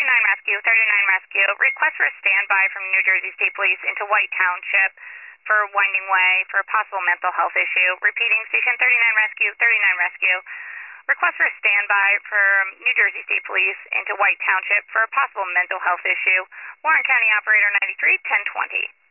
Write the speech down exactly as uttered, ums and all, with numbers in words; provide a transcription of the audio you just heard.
thirty-nine Rescue, thirty-nine Rescue. Request for a standby from New Jersey State Police into White Township for Winding Way for a possible mental health issue. Repeating, Station thirty-nine Rescue, thirty-nine Rescue. Request for a standby from New Jersey State Police into White Township for a possible mental health issue. Warren County Operator ninety-three, ten twenty.